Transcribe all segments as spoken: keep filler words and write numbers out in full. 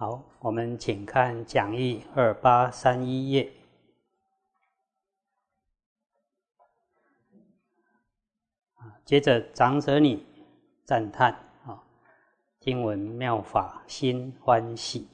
好，我们请看讲义二八三一页。接着长者女赞叹啊，听闻妙法心欢喜。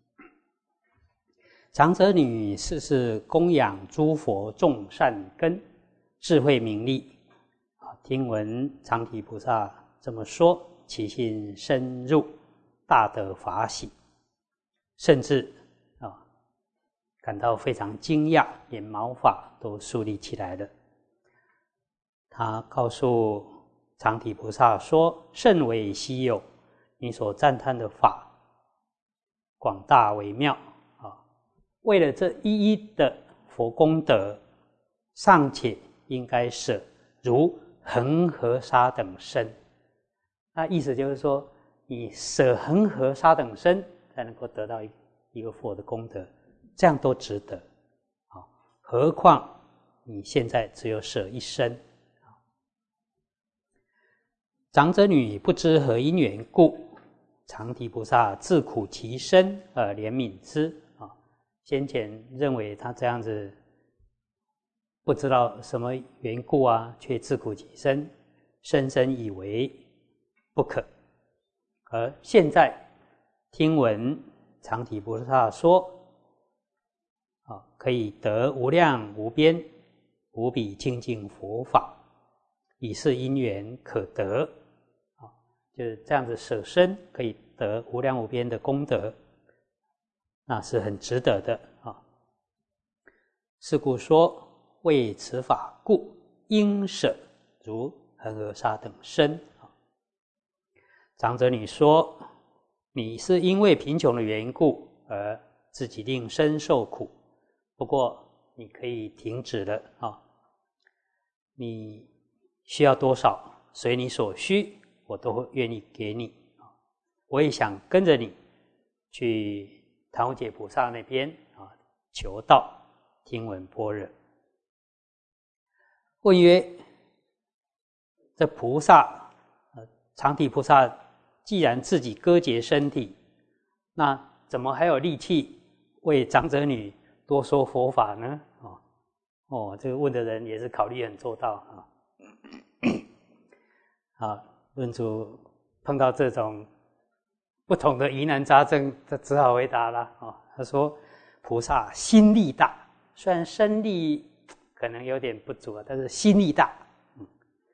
长者女世世供养诸佛众善根，智慧明利啊，听闻长体菩萨这么说，其心深入，大得法喜，甚至啊感到非常惊讶，连毛发都竖立起来了。他告诉长体菩萨说：“甚为稀有，你所赞叹的法广大微妙啊！为了这一一的佛功德，尚且应该舍如恒河沙等身。”那意思就是说，你舍恒河沙等身，才能够得到一个佛的功德，这样都值得啊！何况你现在只有舍一身。长者女不知何因缘故，长体菩萨自苦其身而怜悯之啊。先前认为他这样子不知道什么缘故啊，却自苦其身，深深以为不可。而现在听闻长体菩萨说啊，可以得无量无边无比清净佛法，以是因缘可得。就是这样子舍身可以得无量无边的功德，那是很值得的啊。是故说，为此法故，应舍如恒河沙等身。长者女说，你是因为贫穷的缘故而自己令身受苦，不过你可以停止了啊。你需要多少，随你所需，我都会愿意给你。我也想跟着你去唐无节菩萨那边啊，求道听闻般若。问曰：这菩萨长体菩萨既然自己割截身体，那怎么还有力气为长者女多说佛法呢？哦，哦，这个问的人也是考虑很周到啊。啊。论主碰到这种不同的疑难杂症，他只好回答了。哦，他说：“菩萨心力大，虽然身力可能有点不足，但是心力大。嗯，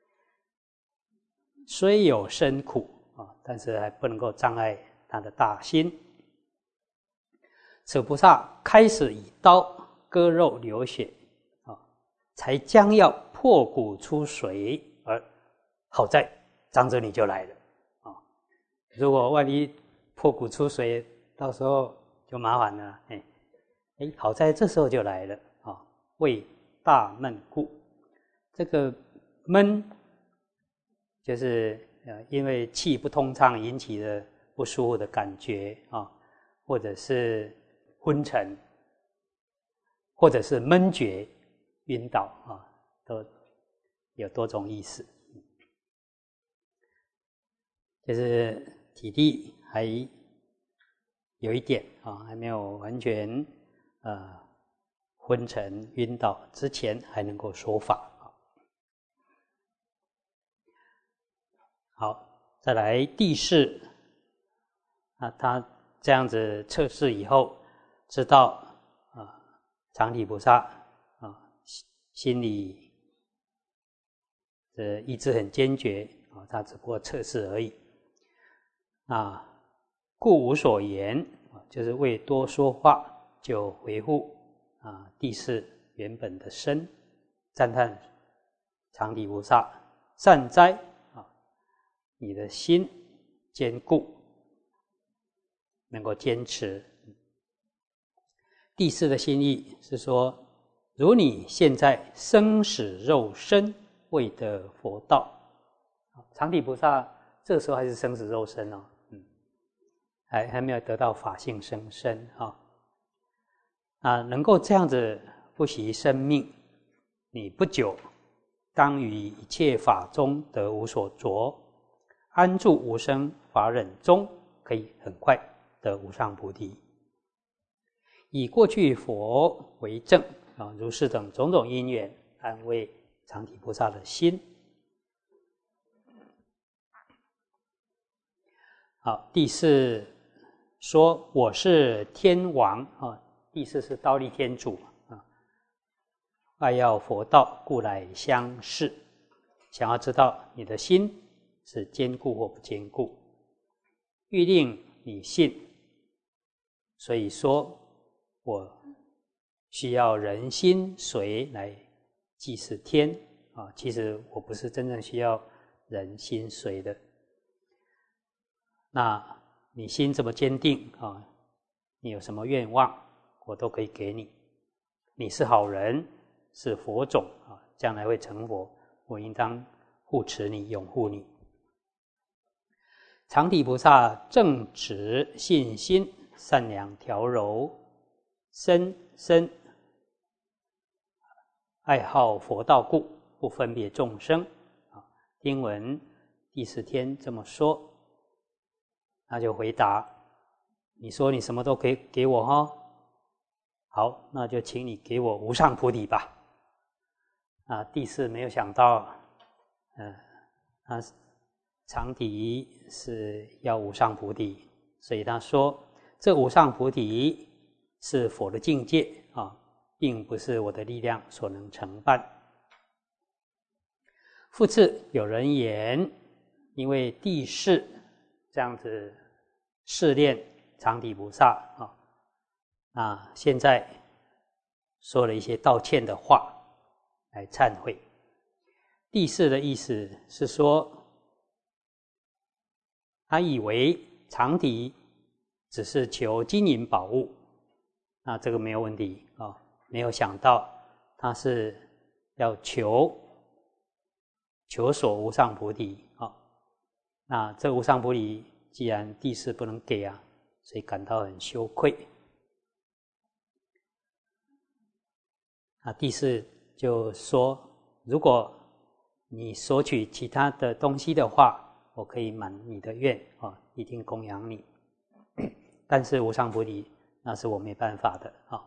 虽有身苦啊，但是还不能够障碍他的大心。此菩萨开始以刀割肉流血啊，才将要破骨出髓，而好在。”长者女就来了啊！如果万一破骨出髓，到时候就麻烦了。哎哎，好在这时候就来了啊！为大闷故，这个闷就是呃，因为气不通畅引起的不舒服的感觉啊，或者是昏沉，或者是闷厥、晕倒啊，都有多种意思。就是体力还有一点啊，还没有完全呃昏沉晕倒之前，还能够说法。好，再来第四啊，他这样子测试以后，知道啊，长体菩萨啊心里的意志很坚决啊，他只不过测试而已。啊，故无所言，就是为多说话，就回复啊第四原本的身，赞叹长体菩萨善哉啊，你的心坚固，能够坚持。第四的心意是说，如你现在生死肉身未得佛道，长体菩萨这时候还是生死肉身哦。还还没有得到法性生身啊啊，能够这样子不惜生命，你不久当于一切法中得无所着，安住无生法忍中，可以很快得无上菩提。以过去佛为证啊，如是等种种因缘，安慰常体菩萨的心。好，第四说我是天王啊，第四是忉利天主啊，爱要佛道，故来相试。想要知道你的心是坚固或不坚固，欲令你信，所以说我需要人心随来祭祀天啊。其实我不是真正需要人心随的。那你心这么坚定啊，你有什么愿望，我都可以给你。你是好人，是佛种啊，将来会成佛，我应当护持你，拥护你。常体菩萨正直信心，善良调柔，深深爱好佛道故，不分别众生啊。听闻第四天这么说，他就回答：你说你什么都可以给我哈，好，那就请你给我无上菩提吧。啊，第四没有想到，呃，他常体是要无上菩提，所以他说这无上菩提是佛的境界啊，并不是我的力量所能承办。复次有人言，因为地势这样子试炼常体菩萨啊，那现在说了一些道歉的话来忏悔。第四的意思是说，他以为常体只是求金银宝物，那这个没有问题啊，没有想到他是要求求索无上菩提啊。那这无上菩提既然第四不能给啊，所以感到很羞愧。那第四就说，如果你索取其他的东西的话，我可以满你的愿啊，一定供养你。但是无上菩提那是我没办法的啊。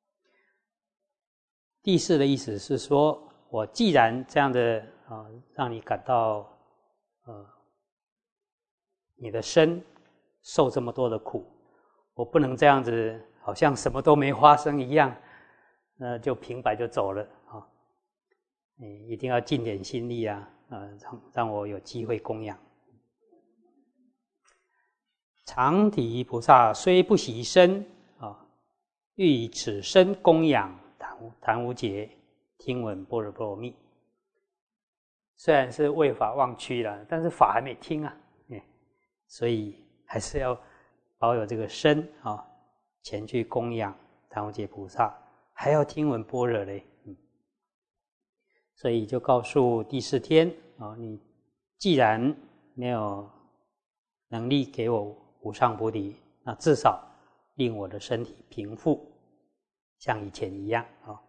第四的意思是说，我既然这样的啊，让你感到呃你的身受这么多的苦，我不能这样子好像什么都没发生一样，那就平白就走了啊。你一定要尽点心力啊，呃，让让我有机会供养。常体菩萨虽不习身啊，欲以此身供养檀檀无劫，听闻般若波罗蜜。虽然是为法忘躯了，但是法还没听啊，嗯，所以还是要保有这个身啊，前去供养檀无劫菩萨，还要听闻般若嘞，嗯，所以就告诉第四天啊，你既然没有能力给我无上菩提，那至少令我的身体平复，像以前一样啊。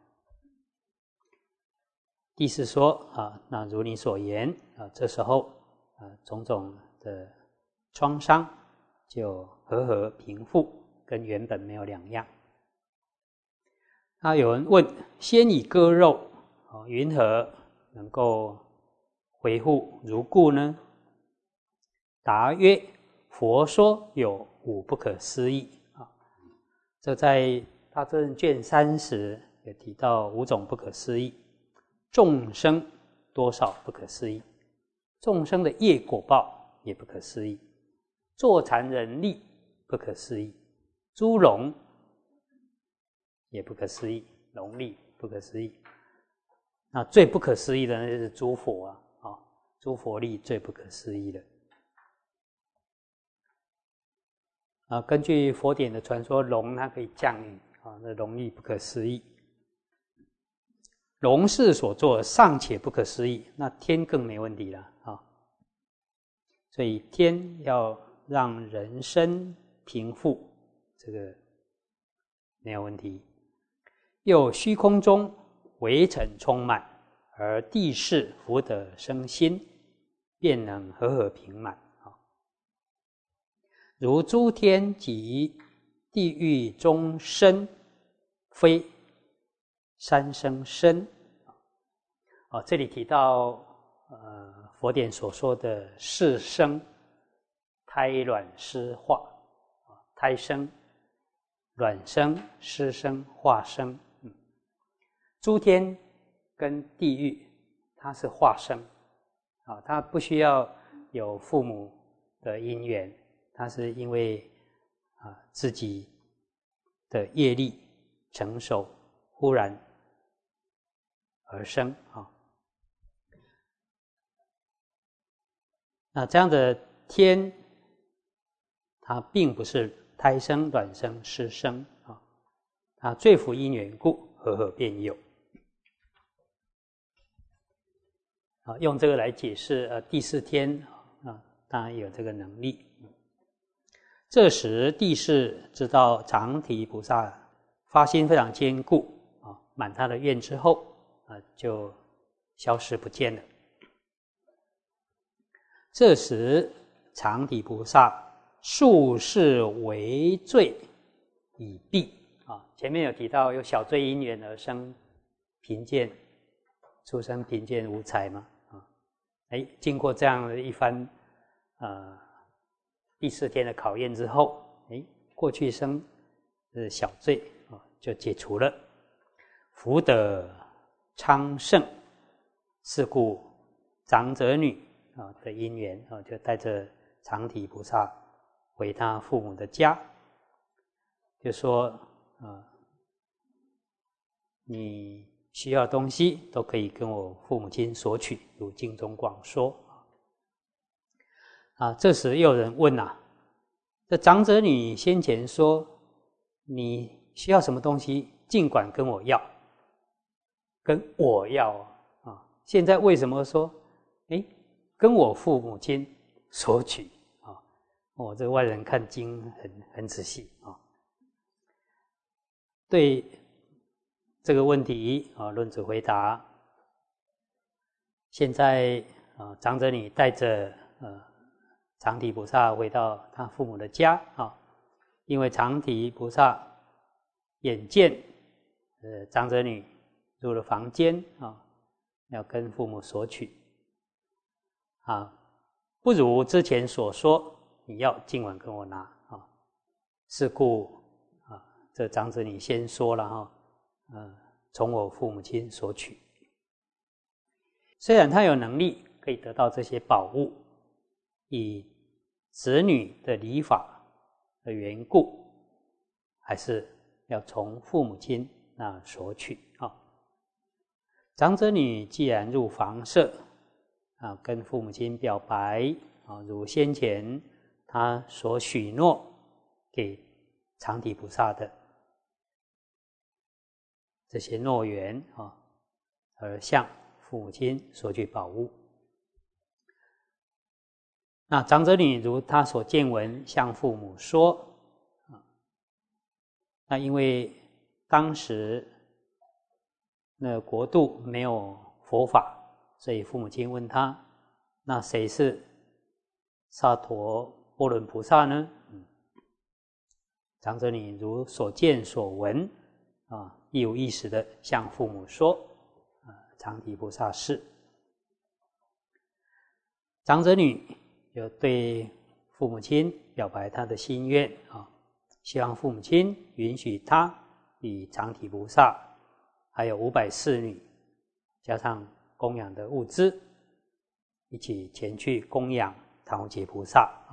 第四说啊，那如你所言啊，这时候啊，种种的创伤就和和平复，跟原本没有两样。那有人问：先以割肉啊，云何能够恢复如故呢？答曰：佛说有五不可思议啊。这在大正卷三十也提到五种不可思议。众生多少不可思议，众生的业果报也不可思议，坐禅人力不可思议，诸龙也不可思议，龙力不可思议。那最不可思议的那就是诸佛啊，啊，诸佛力最不可思议的。啊，根据佛典的传说，龙它可以降雨啊，那龙力不可思议。龙事所做尚且不可思议，那天更没问题了啊！所以天要让人生平复，这个没有问题。又虚空中微尘充满，而地势福德生心，便能和和平满啊。 如诸天及地狱中生，非三生身。哦，这里提到呃佛典所说的四生，胎卵湿化，胎生、卵生、湿生、化生。嗯，诸天跟地狱，它是化生，啊，它不需要有父母的因缘，它是因为啊自己的业力成熟，忽然而生啊。那这样的天，它并不是胎生、卵生、湿生啊，它罪福因缘故，和合便有。啊，用这个来解释呃第四天啊，当然有这个能力。这时帝释知道长提菩萨发心非常坚固啊，满他的愿之后啊，就消失不见了。这时长提菩萨数世为罪已毕啊，前面有提到有小罪因缘而生贫贱，出生贫贱无才嘛啊，哎，经过这样的一番呃第四天的考验之后，哎，过去生的小罪啊就解除了，福德昌盛，是故长者女啊的因缘啊，就带着长提菩萨回他父母的家，就说啊，你需要东西都可以跟我父母亲索取，如经中广说。啊，这时又有人问啊，这长者女先前说你需要什么东西，尽管跟我要，跟我要啊，现在为什么说，哎，跟我父母亲索取啊？哦，这个外人看经很很仔细啊。对这个问题啊，论子回答：现在啊，长者女带着呃长提菩萨回到他父母的家啊，因为长提菩萨眼见呃长者女入了房间啊，要跟父母索取啊，不如之前所说，你要今晚跟我拿啊。是故啊，这长者女先说了哈，呃，从我父母亲索取。虽然他有能力可以得到这些宝物，以子女的礼法的缘故，还是要从父母亲那索取啊。长者女既然入房舍啊，跟父母亲表白啊，如先前他所许诺给长提菩萨的这些诺言啊，而向父母亲索取宝物。那长者女如他所见闻，向父母说啊，那因为当时那国度没有佛法，所以父母亲问他，那谁是萨陀波伦菩萨呢？嗯，长者女如所见所闻啊，一五一十的向父母说啊，长提菩萨是。长者女就对父母亲表白他的心愿啊，希望父母亲允许他与长提菩萨还有五百侍女加上供养的物资，一起前去供养唐无节菩萨啊。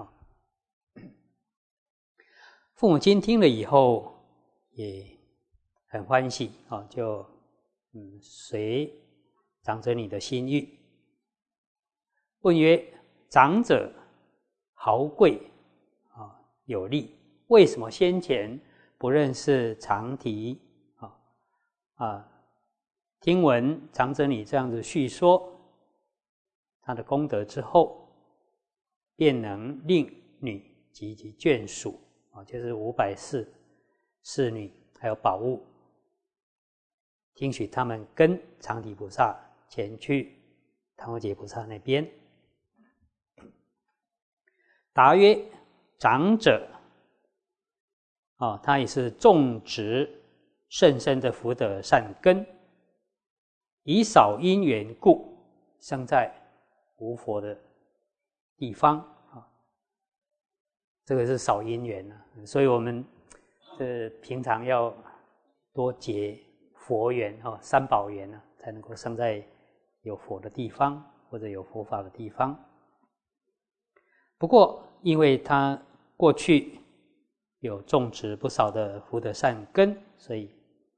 父母亲听了以后也很欢喜啊，就嗯随长者女的心意，问曰：长者豪贵啊，有力，为什么先前不认识长提啊？啊，听闻长者女这样子叙说他的功德之后，便能令女及其眷属啊，就是五百侍侍女还有宝物，听许他们跟长提菩萨前去唐无节菩萨那边。答曰： 长者啊，他也是种植甚深的福德善根，以少因缘故生在无佛的地方啊。这个是少因缘啊，所以我们这平常要多结佛缘啊，三宝缘啊，才能够生在有佛的地方或者有佛法的地方。不过，因为他过去有种植不少的福德善根，所以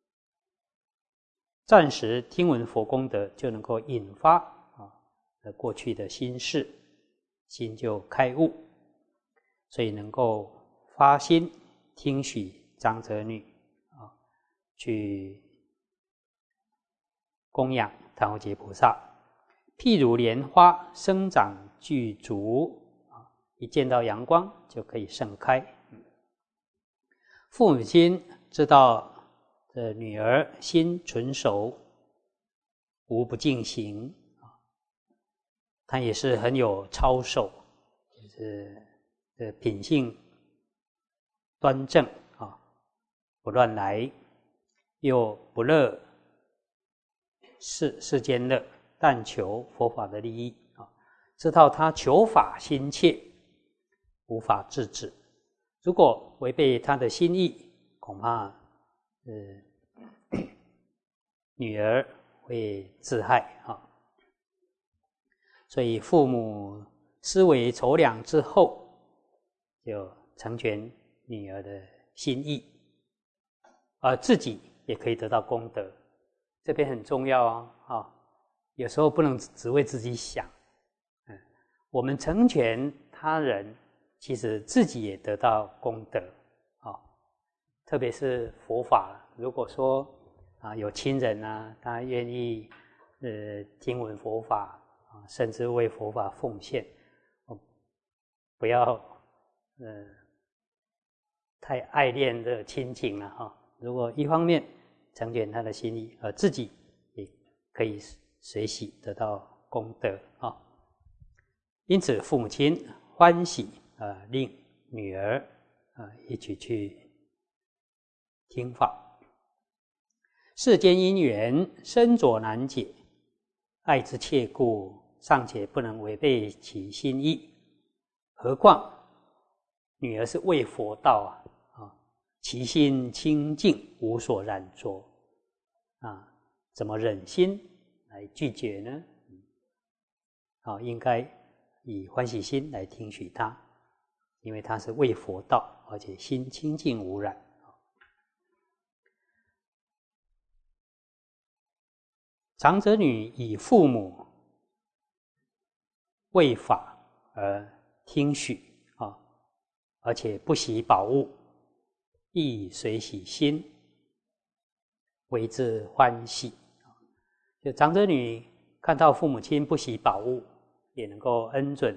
暂时听闻佛功德就能够引发啊过去的心事，心就开悟，所以能够发心听许长者女啊，去供养檀侯杰菩萨。譬如莲花生长具足啊，一见到阳光就可以盛开。父母亲知道这女儿心纯熟，无不净行啊，她也是很有操守，就是的品性端正啊，不乱来，又不乐世世间乐，但求佛法的利益啊。知道他求法心切，无法制止。如果违背他的心意，恐怕呃女儿会自害啊。所以父母思维筹量之后，就成全女儿的心意，而自己也可以得到功德。这边很重要哦，啊，有时候不能只为自己想，嗯，我们成全他人，其实自己也得到功德啊。特别是佛法，如果说啊有亲人啊，他愿意呃听闻佛法啊，甚至为佛法奉献，不要呃太爱恋的亲情了哈。如果一方面成全他的心意，而自己也可以随喜得到功德啊。因此，父母亲欢喜啊，令女儿啊一起去听法。世间因缘深浊难解，爱之切故，尚且不能违背其心意，何况女儿是为佛道啊！啊，其心清净，无所染着啊，怎么忍心来拒绝呢？啊，应该以欢喜心来听许他，因为他是为佛道，而且心清净无染。长者女以父母为法而听许啊，而且不喜宝物，亦随喜心，为之欢喜。就长者女看到父母亲不喜宝物，也能够恩准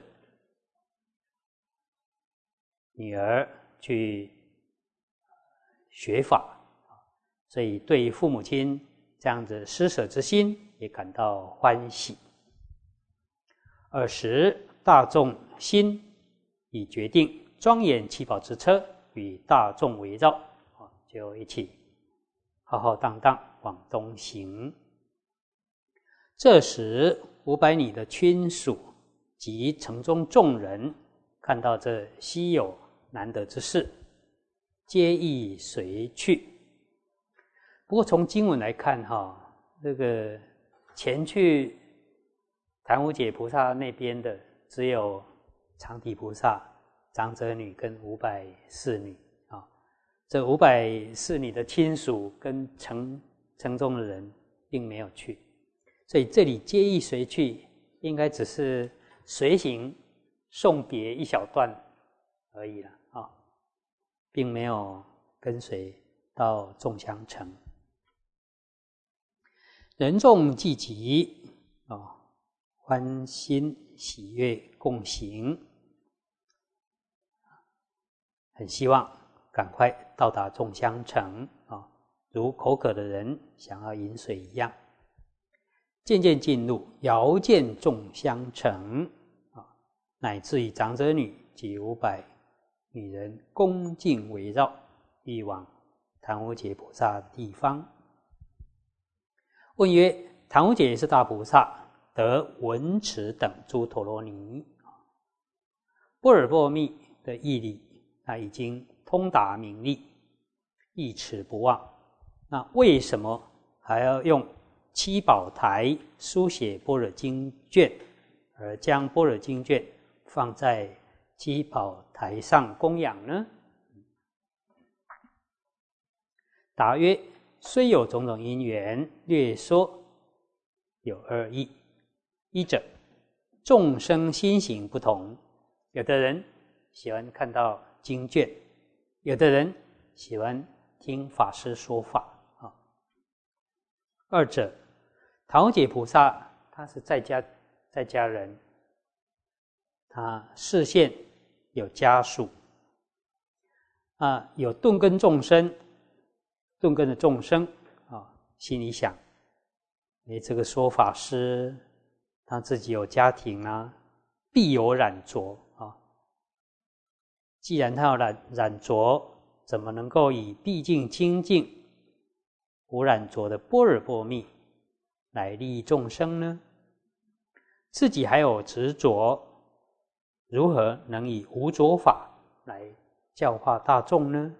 女儿去学法，所以对父母亲这样子施舍之心也感到欢喜。尔时大众心已决定，庄严七宝之车与大众围绕，就一起浩浩荡荡往东行。这时五百里的亲属及城中众人看到这稀有难得之事，皆亦随去。不过从经文来看哈，这个前去檀侯杰菩萨那边的只有长提菩萨、长者女跟五百侍女啊。这五百侍女的亲属跟城城中的人并没有去，所以这里皆亦随去，应该只是随行送别一小段而已了啊，并没有跟随到众香城。人众既集啊，欢欣喜悦共行，很希望赶快到达众香城啊，如口渴的人想要饮水一样。渐渐进入，遥见众香城啊，乃至于长者女及五百女人恭敬围绕，欲往檀无劫菩萨的地方。问曰：檀无劫是大菩萨，得闻持等诸陀罗尼，般若波罗蜜的义理，他已经通达明利，一持不忘。那为什么还要用七宝台书写般若经卷，而将般若经卷放在七宝台上供养呢？答曰：虽有种种因缘，略说有二义。一者，众生心行不同，有的人喜欢看到经卷，有的人喜欢听法师说法啊。二者，檀无劫菩萨他是在家在家人，他视线有家属啊，有顿根众生，顿根的众生啊，心里想：哎，这个说法师他自己有家庭啊，必有染着啊。既然他有染染着，怎么能够以毕竟清净无染着的般若波罗蜜来利益众生呢？自己还有执着，如何能以无着法来教化大众呢？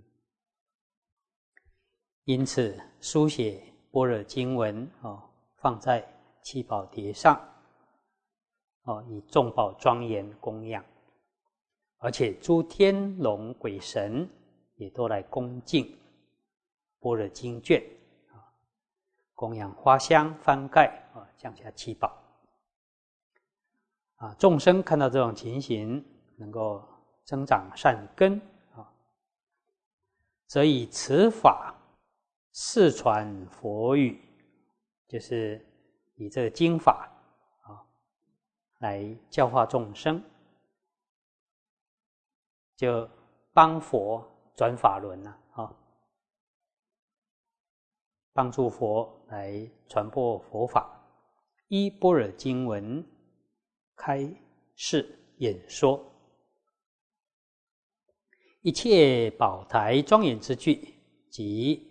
因此书写般若经文哦，放在七宝碟上哦，以众宝庄严供养，而且诸天龙鬼神也都来恭敬般若经卷啊，供养花香幡盖啊，降下七宝啊。众生看到这种情形，能够增长善根啊，则以此法世传佛语，就是以这个经法啊来教化众生，就帮佛转法轮了啊，帮助佛来传播佛法，依般若经文开示演说，一切宝台庄严之具，即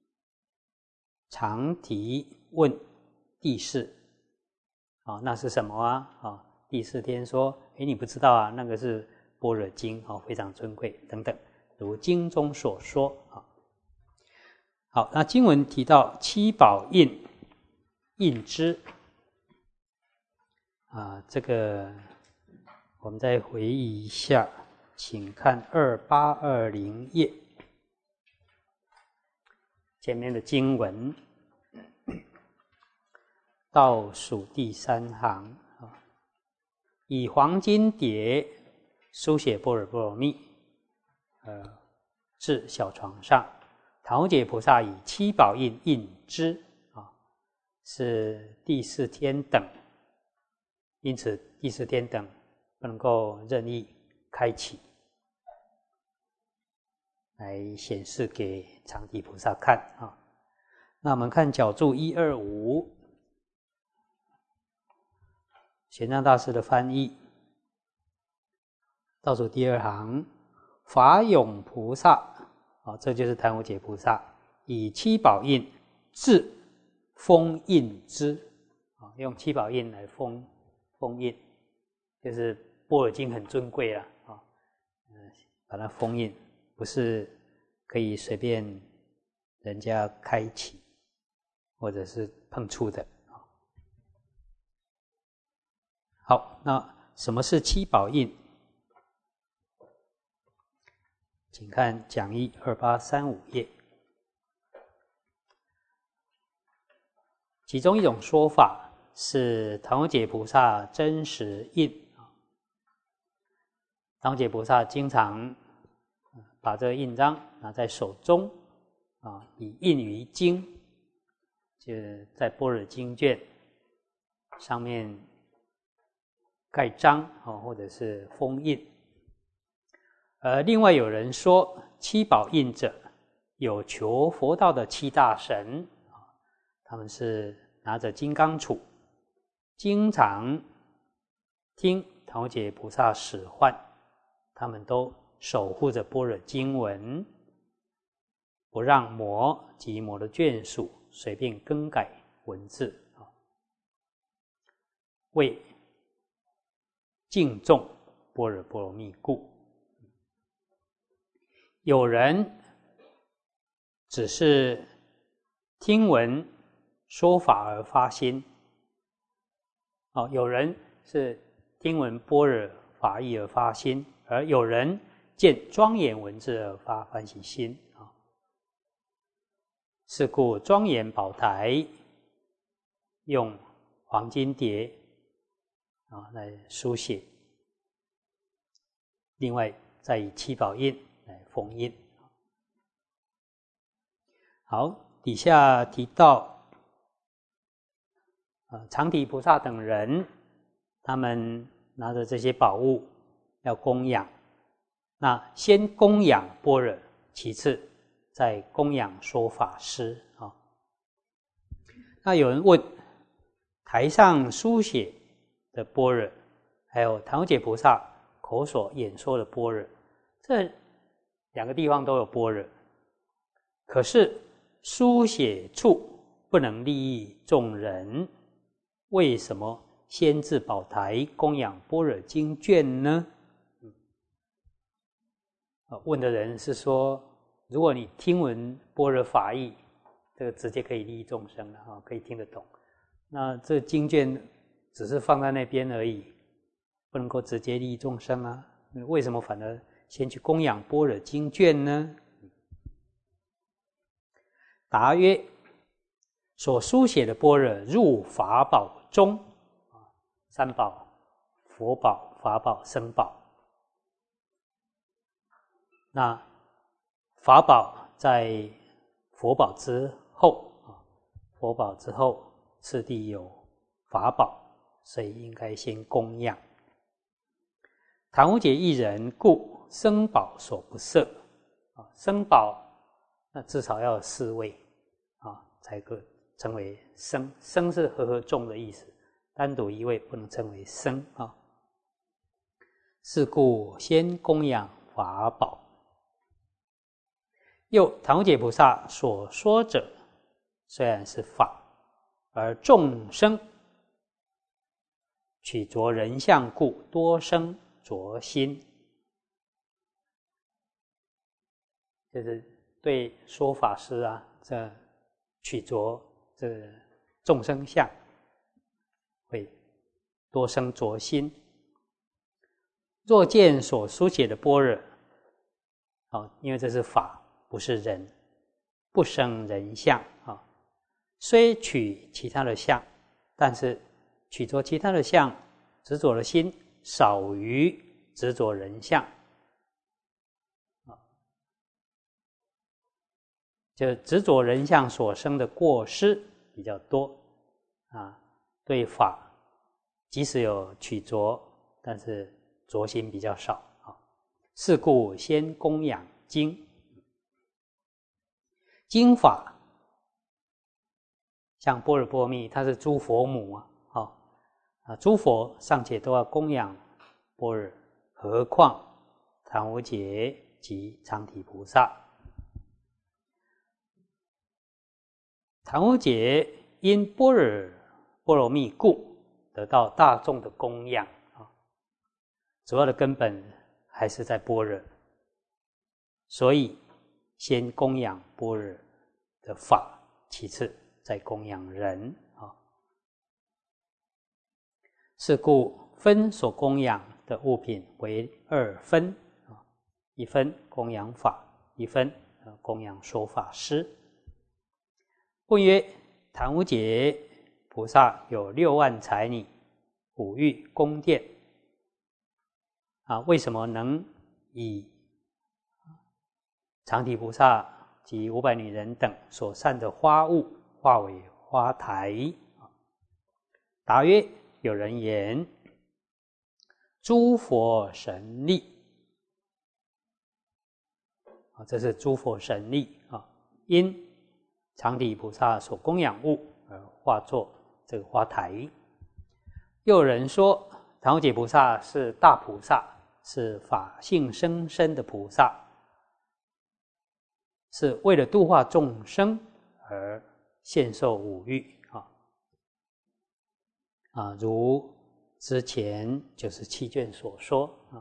常提问第四啊，那是什么啊？啊，第四天说，哎，你不知道啊，那个是般若经啊，非常尊贵等等，如经中所说啊。好，那经文提到七宝印印之啊，这个我们再回忆一下，请看二八二零页前面的经文。倒数第三行啊，以黄金碟书写般若波罗蜜，呃，至小床上，檀无劫菩萨以七宝印印之啊，是第四天等，因此第四天等不能够任意开启，来显示给常提菩萨看啊。那我们看角注一二五。玄奘大师的翻译，倒数第二行，法涌菩萨啊，这就是檀无劫菩萨，以七宝印制封印之啊，用七宝印来封封印，就是般若经很尊贵了啊，嗯，把它封印，不是可以随便人家开启或者是碰触的。好，那什么是七宝印？请看讲义二八三五页，其中一种说法是檀无劫菩萨真实印。檀无劫菩萨经常把这个印章拿在手中啊，以印于经，就是在般若经卷上面盖章啊，或者是封印。呃，另外有人说，七宝印者有求佛道的七大神啊，他们是拿着金刚杵，经常听檀无劫菩萨使唤，他们都守护着般若经文，不让魔及魔的眷属随便更改文字，为敬重般若波罗蜜故。有人只是听闻说法而发心，哦，有人是听闻般若法义而发心，而有人见庄严文字而发欢喜心。是故庄严宝台用黄金碟啊来书写，另外再以七宝印来封印。好，底下提到啊，常提菩萨等人，他们拿着这些宝物要供养，那先供养般若，其次再供养说法师啊。那有人问，台上书写的般若，还有唐无节菩萨口所演说的般若，这两个地方都有般若，可是书写处不能利益众人，为什么先至宝台供养般若经卷呢？问的人是说，如果你听闻般若法义，这个直接可以利益众生了啊，可以听得懂。那这经卷只是放在那边而已，不能够直接利益众生啊。为什么反而先去供养般若经卷呢？答曰：所书写的般若入法宝中，三宝：佛宝、法宝、僧宝。那法宝在佛宝之后，佛宝之后次第有法宝，所以应该先供养。唐无节一人故，僧宝所不摄。僧宝那至少要有四位啊，才可称为僧。僧是和合众的意思，单独一位不能称为僧啊。是故先供养法宝。又唐无节菩萨所说者虽然是法，而众生取着人相故，多生着心，就是对说法师啊，这取着这众生相，会多生着心。若见所书写的般若，哦，因为这是法，不是人，不生人相啊。虽取其他的相，但是取着其他的相，执着的心少于执着人相啊。就执着人相所生的过失比较多啊。对法，即使有取着，但是着心比较少啊。是故先供养经。经法像般若波罗蜜，它是诸佛母啊，哦、啊，诸佛尚且都要供养般若，何况唐无节及常提菩萨？唐无节因般若波罗蜜故得到大众的供养啊，主要的根本还是在般若，所以先供养般若的法，其次再供养人啊。是故分所供养的物品为二分啊，一分供养法，一分供养说法师。问曰：唐无节菩萨有六万财女、五欲宫殿啊，为什么能以常提菩萨及五百女人等所散的花物化为花台？答曰：有人言，诸佛神力啊，这是诸佛神力啊，因常提菩萨所供养物而化作这个花台。又有人说，唐无节菩萨是大菩萨， 是法性生身的菩萨，是为了度化众生而现受五欲啊啊，如之前九十七卷所说啊。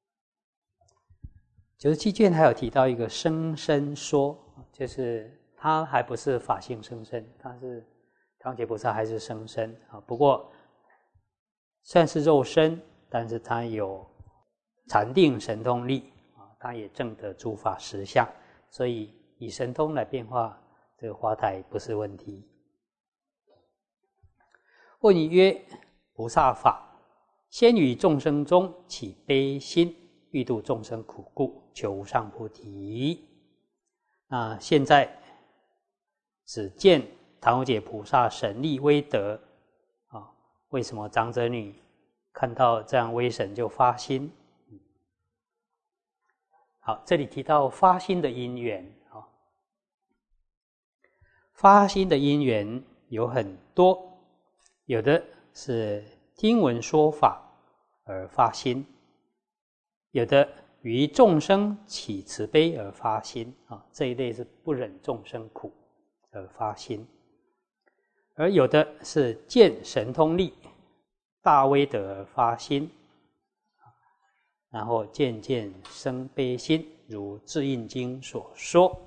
九十七卷还有提到一个生身说，就是他还不是法性生身，他是唐觉菩萨还是生身啊。不过虽然是肉身，但是他有禅定神通力啊，他也证得诸法实相，所以以神通来变化这个花台不是问题。问于曰：菩萨法，先于众生中起悲心，欲度众生苦故，求无上菩提。那现在只见唐无解菩萨神力威德啊，为什么长者女看到这样威神就发心？好，这里提到发心的因缘啊，发心的因缘有很多，有的是听闻说法而发心，有的于众生起慈悲而发心啊，这一类是不忍众生苦而发心，而有的是见神通力大威德而发心，然后渐渐生悲心，如《智印经》所说。《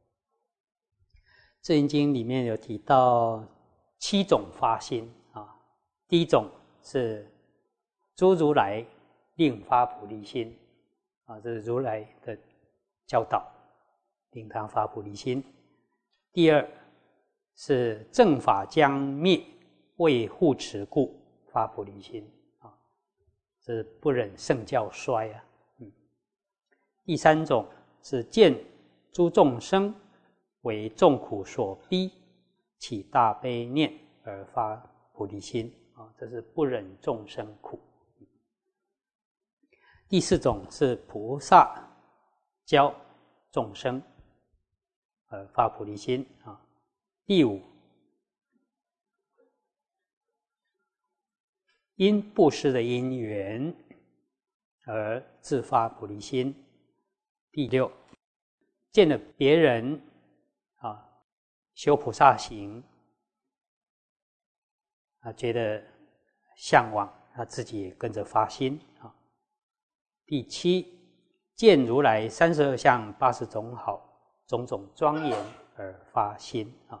智印经》里面有提到七种发心啊，第一种是诸如来令发菩提心啊，这是如来的教导，令他发菩提心。第二是正法将灭，为护持故发菩提心啊，这是不忍圣教衰啊。嗯。第三种是见诸众生为众苦所逼，起大悲念而发菩提心啊，这是不忍众生苦。第四种是菩萨教众生而发菩提心啊。第五，因布施的因缘而自发菩提心。第六，见了别人啊修菩萨行啊，觉得向往，他自己也跟着发心啊。第七，见如来三十二相八十种好，种种庄严而发心啊。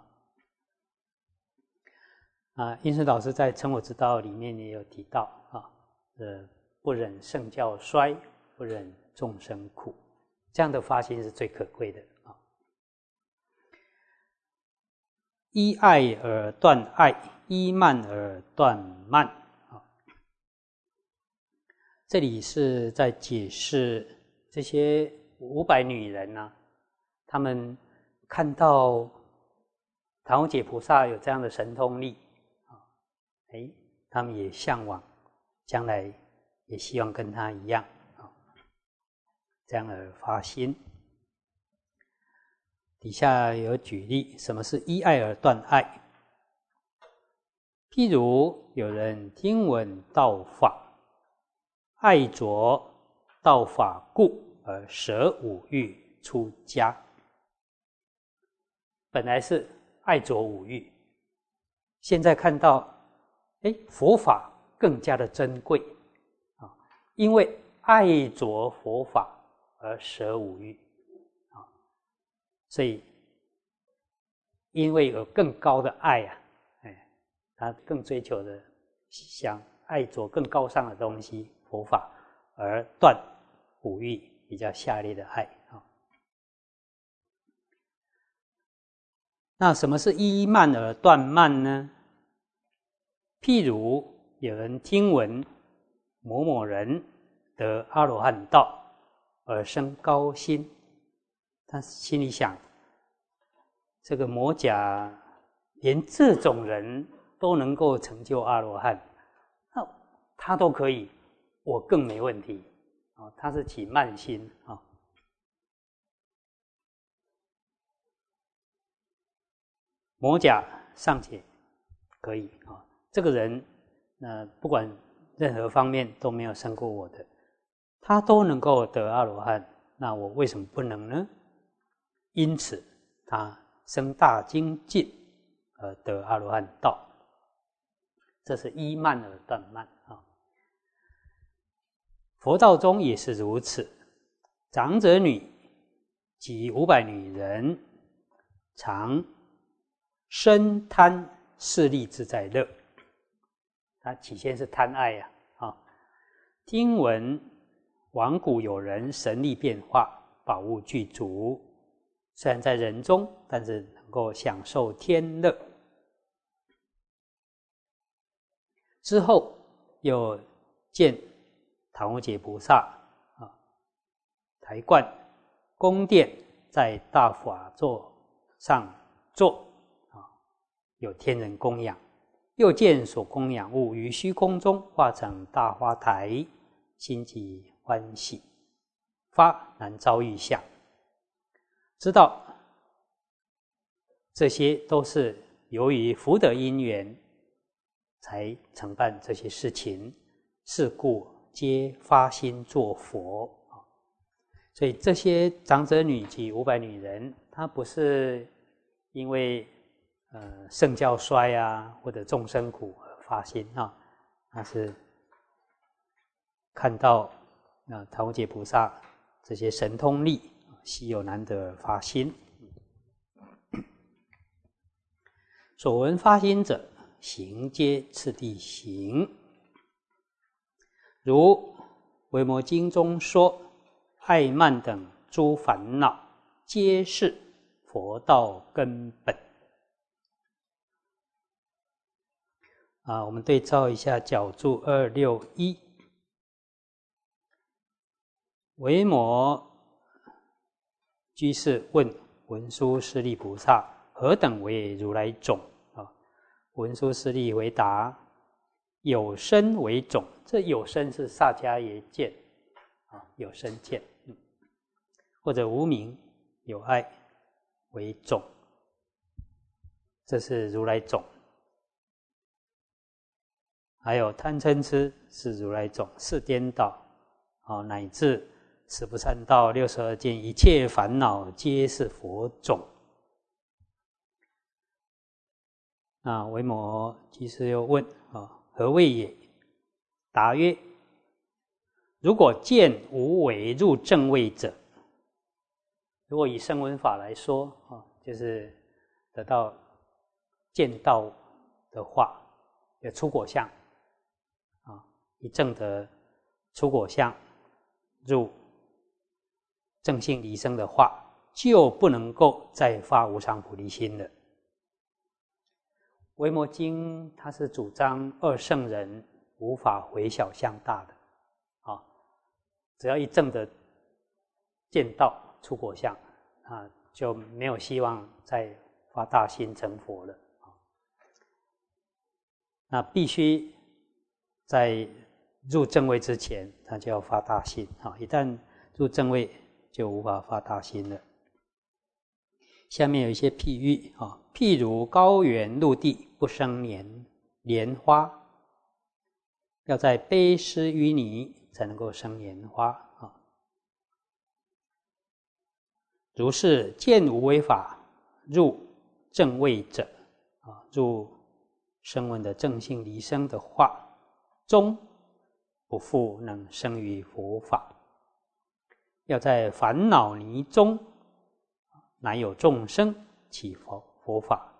啊，印顺老师在《成我之道》里面也有提到啊，呃，不忍圣教衰，不忍众生苦，这样的发心是最可贵的啊。依爱而断爱，依慢而断慢啊。这里是在解释这些五百女人呢、啊，她们看到唐无解菩萨有这样的神通力啊，哎，她们也向往，将来也希望跟他一样啊，这样而发心。底下有举例，什么是依爱而断爱？譬如有人听闻道法，爱着道法故而舍五欲出家。本来是爱着五欲，现在看到，哎，佛法更加的珍贵啊，因为爱着佛法而舍五欲。所以，因为有更高的爱啊，哎，他更追求的想爱着更高尚的东西，佛法，而断五欲比较下劣的爱啊。那什么是依慢而断慢呢？譬如有人听闻某某人得阿罗汉道而生高心。他心里想，这个魔甲连这种人都能够成就阿罗汉，那他都可以，我更没问题啊！他是起慢心啊。魔甲尚且可以啊，这个人呃不管任何方面都没有胜过我的， 他都能够得阿罗汉，那我为什么不能呢？因此他生大精进而得阿罗汉道，这是依慢而断慢啊。佛道中也是如此，长者女及五百女人，常生贪势利自在乐。他起先是贪爱呀、啊，啊，听闻往古有人神力变化，宝物具足，虽然在人中，但是能够享受天乐。之后又见唐无节菩萨啊，抬冠宫殿，在大法座上坐啊，有天人供养。又见所供养物于虚空中化成大花台，心极欢喜，发难遭遇相。知道这些都是由于福德因缘才承办这些事情，是故皆发心做佛。所以这些长者女及五百女人，她不是因为呃圣教衰啊或者众生苦而发心啊，她是看到啊唐无节菩萨这些神通力稀有难得而发心。所闻发心者，行皆次第行。如维摩经中说，爱慢等诸烦恼，皆是佛道根本。啊，我们对照一下角注二六一，维摩居士问文殊师利菩萨：何等为如来种？啊，文殊师利回答：有身为种。这有身是萨迦耶见啊，有身见，嗯，或者无明有爱为种，这是如来种。还有贪嗔痴是如来种，四颠倒啊，乃至十不三道、六十二见，一切烦恼皆是佛种。那维摩居士又问啊：何谓也？答曰：如果见无为入正位者，如果以声闻法来说啊，就是得到见道的话，有出果相啊，以证得出果相入正性离生的话，就不能够再发无上菩提心了。维摩经它是主张二圣人无法回小向大的啊，只要一证得见道出果相啊，就没有希望再发大心成佛了啊。那必须在入正位之前，他就要发大心啊！一旦入正位，就无法发大心了。下面有一些譬喻啊，譬如高原陆地不生莲莲花，要在卑湿淤泥才能够生莲花啊。如是见无为法入正位者啊，入声闻的正性离生的话，终不复能生于佛法。要在烦恼泥中，乃有众生起佛佛法。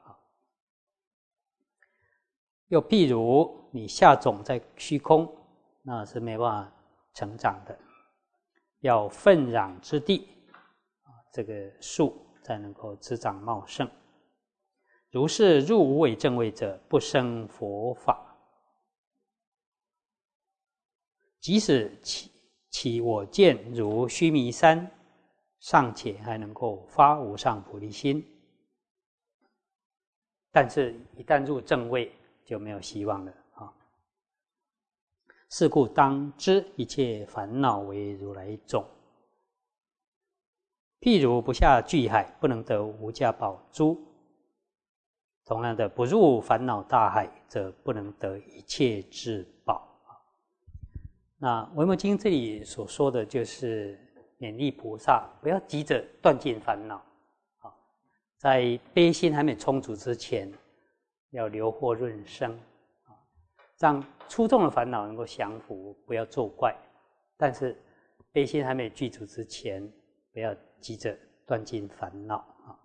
又譬如你下种在虚空，那是没办法成长的，要愤壤之地，这个树才能够滋长茂盛。如是入无为正位者，不生佛法。即使起起我见如须弥山，尚且还能够发无上菩提心，但是一旦入正位，就没有希望了啊！是故当知一切烦恼为如来种。譬如不下巨海，不能得无价宝珠。同样的，不入烦恼大海，则不能得一切至宝。 那《维摩经》这里所说的就是勉励菩萨不要急着断尽烦恼，在悲心还没充足之前，要留祸润生，让粗重的烦恼能够降伏，不要作怪。但是悲心还没具足之前，不要急着断尽烦恼。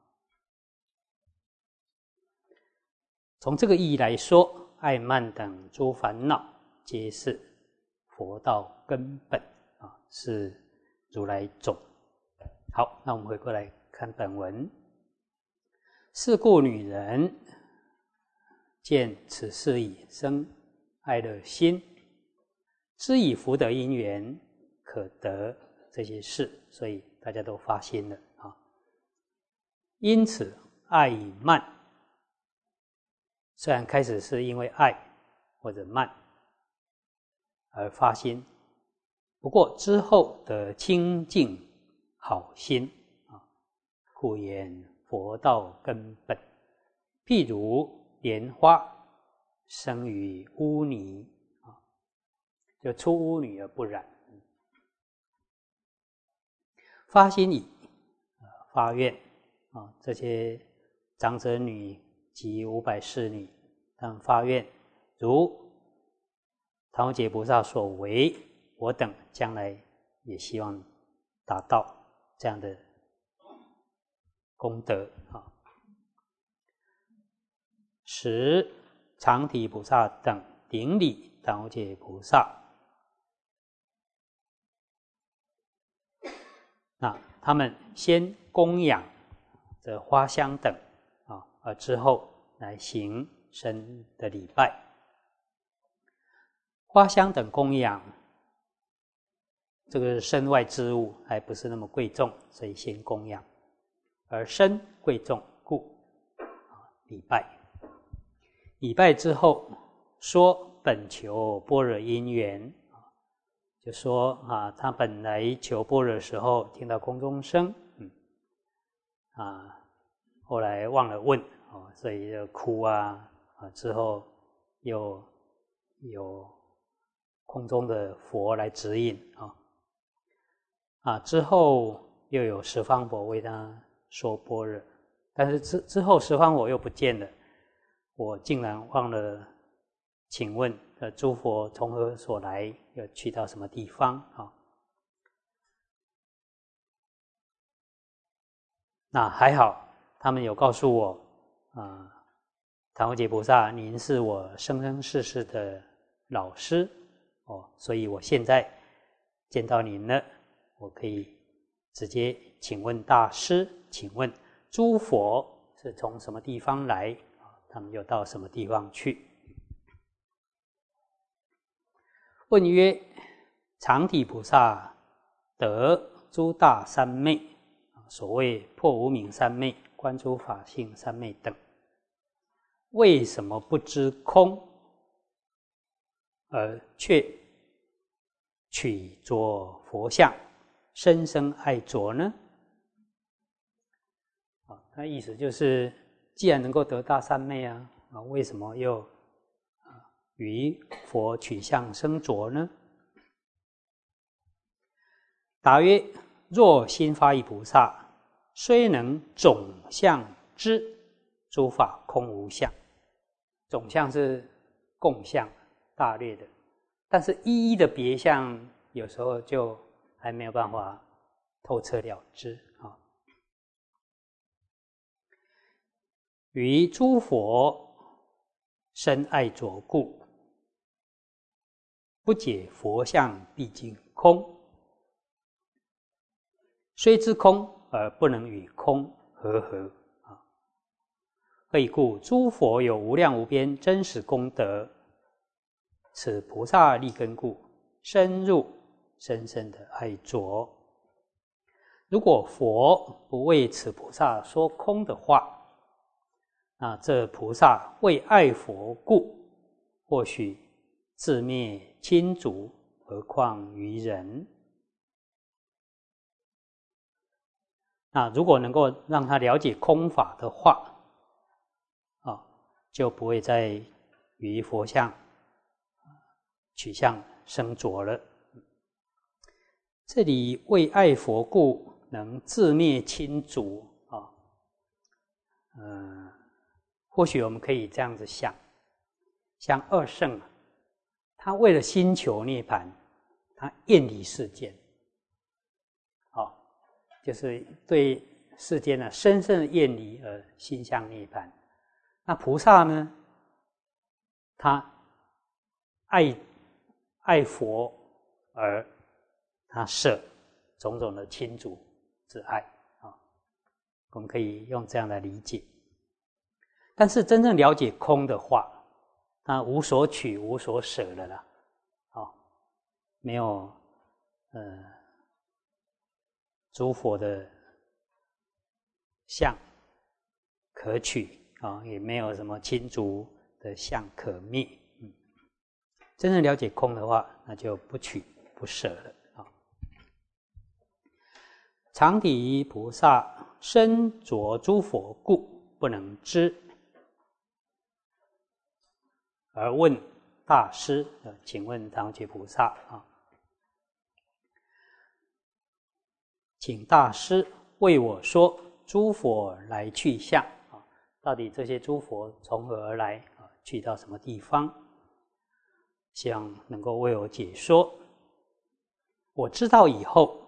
从这个意义来说，爱慢等诸烦恼，皆是佛道根本啊，是如来种。好，那我们回过来看本文。是故女人见此事已生爱乐心，知以福德因缘可得这些事，所以大家都发心了啊。因此爱与慢，虽然开始是因为爱或者慢而发心，不过之后的清净好心啊，故言佛道根本。譬如莲花生于污泥啊，就出污泥而不染。发心以发愿啊，这些长者女及五百侍女，他们发愿，如唐无节菩萨所为，我等将来也希望达到这样的功德啊。十常提菩萨等顶礼唐无节菩萨，那他们先供养这花香等啊，而之后来行深的礼拜。花香等供养，这个身外之物还不是那么贵重，所以先供养；而身贵重故礼拜。礼拜之后说本求般若因缘，就说啊，他本来求般若的时候听到空中声，嗯，啊，后来忘了问哦，所以就哭啊，啊之后又有空中的佛来指引啊，啊之后又有十方佛为他说般若，但是之之后十方佛又不见了。我竟然忘了请问呃，诸佛从何所来，要去到什么地方啊？那还好，他们有告诉我啊，唐无节菩萨，您是我生生世世的老师哦，所以我现在见到您了，我可以直接请问大师，请问诸佛是从什么地方来？他们又到什么地方去？问曰：常提菩萨得诸大三昧，所谓破无明三昧、观诸法性三昧等，为什么不知空，而却取着佛像，深深爱着呢？啊，他意思就是，既然能够得大三昧啊，啊，为什么又啊于佛取相生着呢？答曰：若心发意菩萨，虽能总相知诸法空无相，总相是共相大略的，但是一一的别相，有时候就还没有办法透彻了知啊。于诸佛深爱着故，不解佛相毕竟空，虽知空而不能与空和合啊。何以故？诸佛有无量无边真实功德，此菩萨利根故，深入深深的爱着。如果佛不为此菩萨说空的话，那这菩萨为爱佛故，或许自灭亲族，何况于人？那如果能够让他了解空法的话，啊，就不会再于佛像取相生着了这里为爱佛故，能自灭亲族啊。呃，或许我们可以这样子想，像二圣啊，他为了心求涅槃，他厌离世间，好、哦，就是对世间呢深深的厌离而心向涅槃。那菩萨呢，他爱爱佛而他舍种种的亲族之爱啊、哦，我们可以用这样来理解。但是真正了解空的话，他无所取无所舍了啦，哦，没有呃诸佛的相可取啊、哦，也没有什么亲族的相可灭。嗯，真正了解空的话，那就不取不舍了啊、哦。常体菩萨身着诸佛故，不能知。而问大师，呃，请问唐觉菩萨啊，请大师为我说诸佛来去相啊，到底这些诸佛从何而来啊？去到什么地方？希望能够为我解说。我知道以后，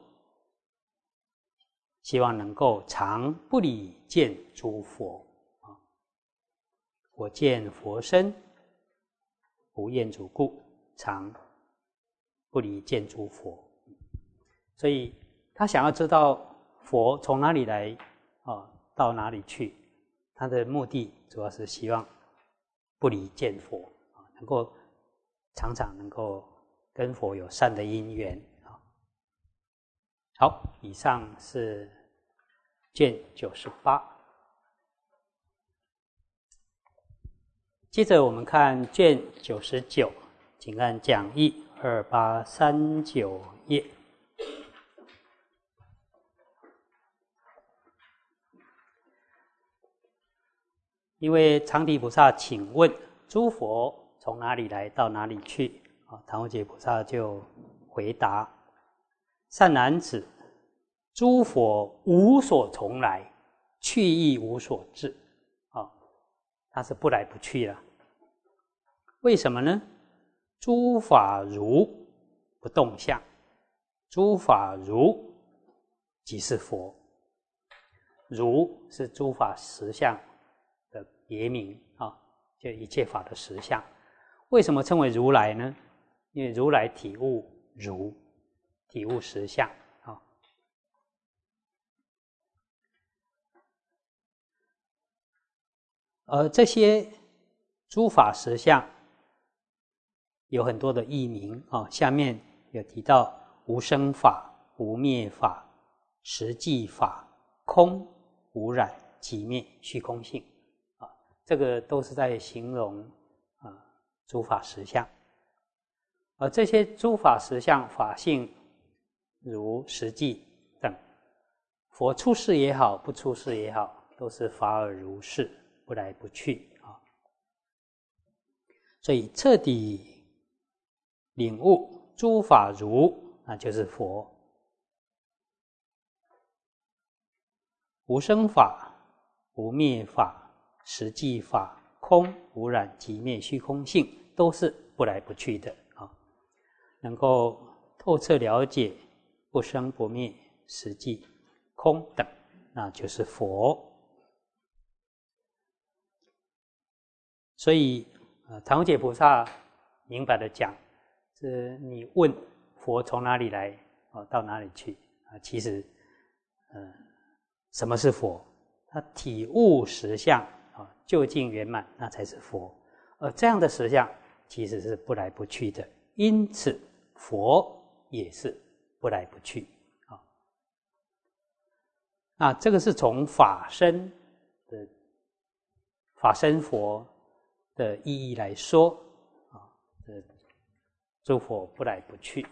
希望能够常不离见诸佛啊。我见佛身。无厌主故，常不离见诸佛。所以他想要知道佛从哪里来啊，到哪里去，他的目的主要是希望不离见佛啊，能够常常能够跟佛有善的因缘啊。好，以上是卷九十八。接着我们看卷九十九，请看讲义二八三九页。因为常体菩萨请问诸佛从哪里来到哪里去啊？唐无节菩萨就回答：善男子，诸佛无所从来，去亦无所至啊，他是不来不去了。为什么呢？诸法如不动相，诸法如即是佛。如是诸法实相的别名啊，就一切法的实相。为什么称为如来呢？因为如来体悟如，体悟实相啊。而这些诸法实相有很多的译名啊，下面有提到无生法、无灭法、实际法、空、无染、寂灭、虚空性啊，这个都是在形容啊诸法实相。而这些诸法实相法性如实际等，佛出世也好，不出世也好，都是法尔如是，不来不去啊。所以彻底领悟诸法如，那就是佛。无生法、无灭法、实际法、空、无染、寂灭、虚空性，都是不来不去的啊。能够透彻了解不生不灭、实际、空等，那就是佛。所以，呃，唐无节菩萨明白的讲。是你问佛从哪里来啊，到哪里去啊？其实，呃，什么是佛？他体悟实相啊，究竟圆满，那才是佛。而这样的实相其实是不来不去的，因此佛也是不来不去啊。那这个是从法身的法身佛的意义来说啊，呃。诸佛不来不去。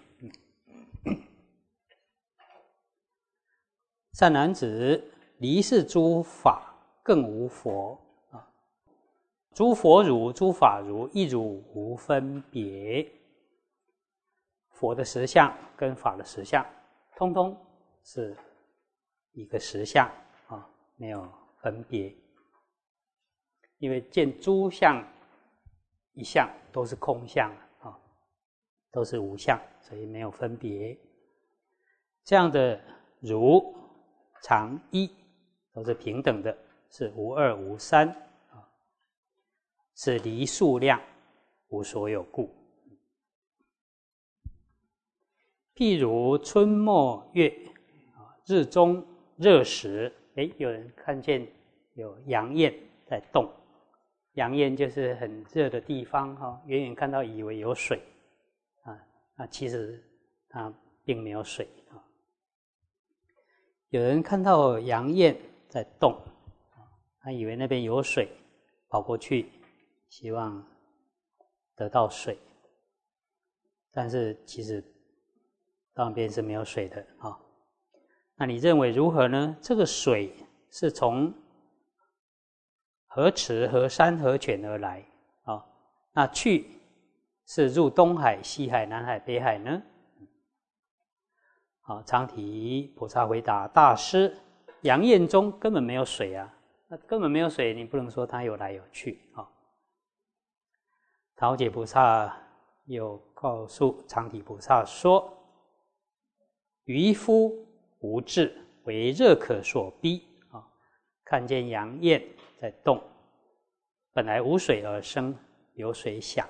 善男子，离世诸法，更无佛啊！诸佛如，诸法如，一如无分别。佛的实相跟法的实相通通是一个实相啊，没有分别。因为见诸相一相都是空相啊，都是无相，所以没有分别。这样的如常一都是平等的，是无二无三啊，是离数量，无所有故。譬如春末月啊，日中热时，哎，有人看见有阳焰在动。阳焰就是很热的地方哈，远远看到以为有水啊，那其实它并没有水啊。有人看到阳焰在动，他以为那边有水，跑过去希望得到水，但是其实到那边是没有水的啊。那你认为如何呢？这个水是从河池、河山、河泉而来啊，那去是入东海、西海、南海、北海呢？好，常提菩萨回答：大师，阳焰中根本没有水啊，那根本没有水，你不能说它有来有去啊。桃解菩萨又告诉常提菩萨说：渔夫无智，为热可所逼啊，看见阳焰在动，本来无水而生有水想。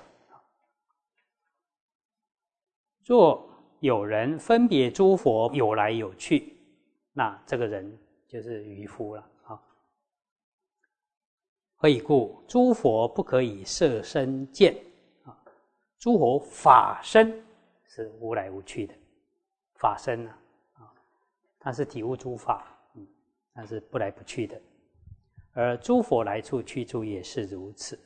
若有人分别诸佛有来有去，那这个人就是渔夫了啊。何以故？诸佛不可以色身见啊，诸佛法身是无来无去的，法身啊，它是体悟诸法，嗯，它是不来不去的。而诸佛来处去处也是如此。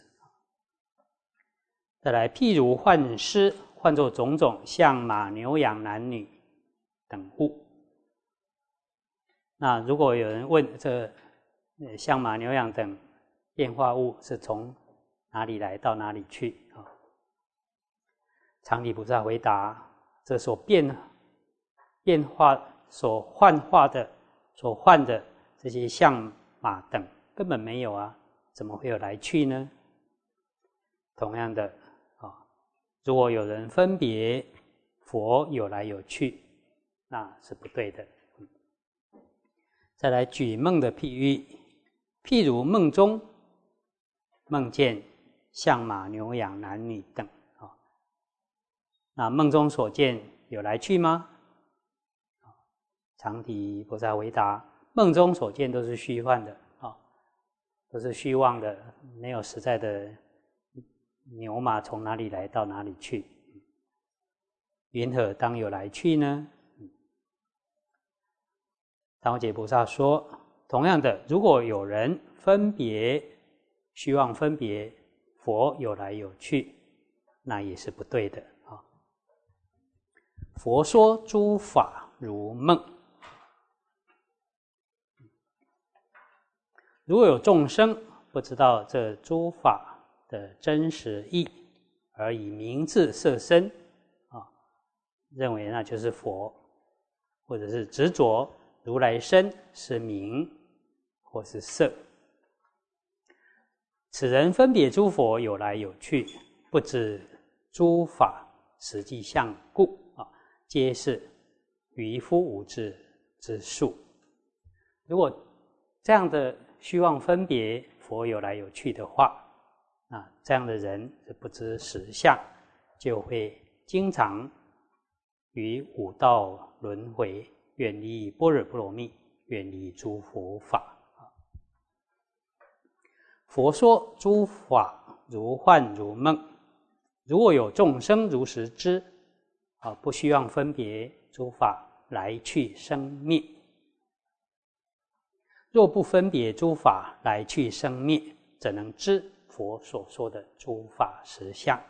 再来，譬如幻师，换作种种象马牛羊男女等物。那如果有人问这象马牛羊等变化物是从哪里来到哪里去啊？常提菩萨回答：这所变变化、所幻化的、所幻的这些象马等。根本没有啊，怎么会有来去呢？同样的啊，如果有人分别佛有来有去，那是不对的。再来举梦的譬喻，譬如梦中梦见象马牛羊男女等啊，那梦中所见有来去吗？常提菩萨回答：梦中所见都是虚幻的。都是虚妄的，没有实在的牛马从哪里来到哪里去，云何当有来去呢？当解菩萨说，同样的，如果有人分别虚妄分别佛有来有去，那也是不对的啊。佛说诸法如梦。如果有众生不知道这诸法的真实义，而以名字色身啊，认为那就是佛，或者是执着如来身是名或是色，此人分别诸佛有来有去，不知诸法实际相故啊，皆是渔夫无知之术。如果这样的虚妄分别佛有来有去的话，啊，这样的人是不知实相，就会经常于五道轮回，远离般若波罗蜜，远离诸佛法。佛说诸法如幻如梦，如果有众生如实知，啊，不虚妄分别诸法来去生灭。若不分别诸法来去生灭，怎能知佛所说的诸法实相？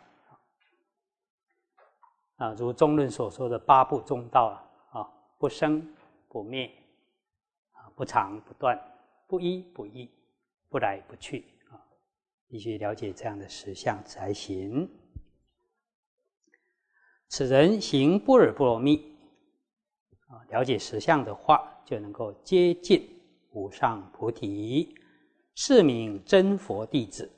啊，如中论所说的八部中道啊，不生不灭，啊，不长不断，不一不异，不来不去啊，必须了解这样的实相才行。此人行般若波罗蜜啊，了解实相的话，就能够接近无上菩提，是名真佛弟子。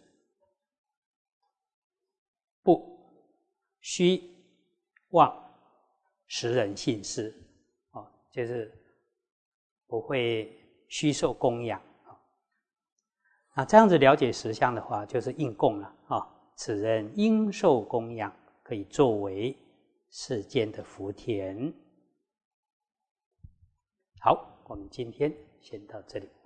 不虚妄实人信施，啊，就是不会虚受供养啊。那这样子了解实相的话，就是应供了啊。此人应受供养，可以作为世间的福田。好，我们今天先到这里。